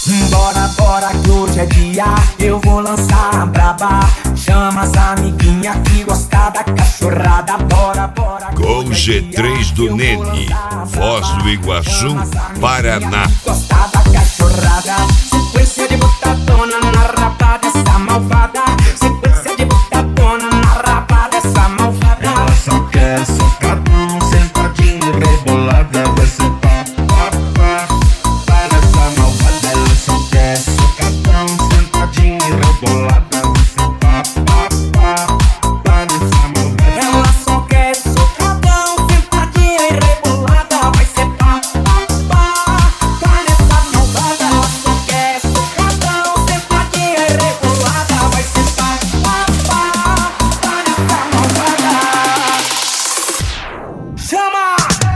Bora, bora que hoje é dia, eu vou lançar a braba. Chama as amiguinhas que gosta da cachorrada. Bora, bora. Com G3 do Nene, Foz do Iguaçu, Paraná. Gosta da cachorrada. Sequência de botadona na rapa dessa malvada. Sequência de botadona na rapa dessa malvada. Ela só quer socadão, sentadinho e rebolada. Vai ser pá, pá, pá, pá nessa malvada. Ela só quer socadão, sentadinho e rebolada. Vai ser pá, pá, pá, pá nessa malvada. Ela só quer socadão, sentadinha e rebolada. Vai ser pá, pá, pá, pá nessa malvada. Ela só quer socadão, sentadinha e rebolada. Vai ser pá, pá, pá, pá nessa malvada. Chama!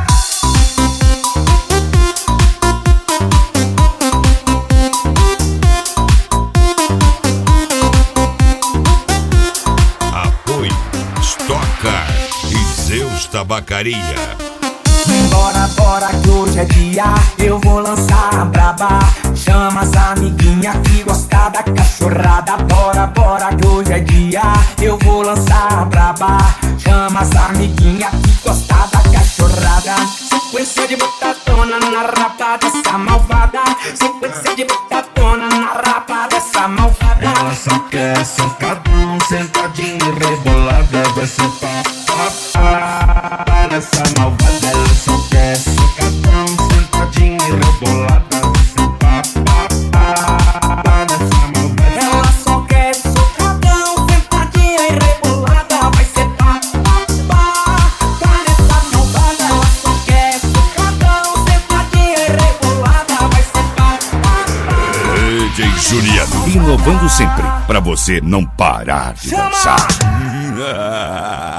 Apoio Stock Car e Zeus Tabacaria. Bora, bora que hoje é dia, eu vou lançar a braba. Chama as amiguinhas que gosta da cachorrada. Bora, bora que hoje é dia, eu vou lançar a braba. Chama as amiguinhas que gosta da cachorrada. Sequência de botadona na rapa dessa malvada. Sequência de botadona na rapa dessa malvada. Ela só quer socadão, sentadinho e rebolada. Vai ser pá, pá, pá, pá nessa malvada. Ela só quer socadão, sentadinho e rebolada. Vai ser pá, pá, pá, pá nessa malvada. Ela só quer socadão, sentadinha e rebolada. Vai ser pá, pá, pá, pá nessa malvada. Ela só quer socadão, sentadinha e rebolada. Vai ser pá, pá, pá. DJ Juliano, inovando sempre, pra você não parar de dançar.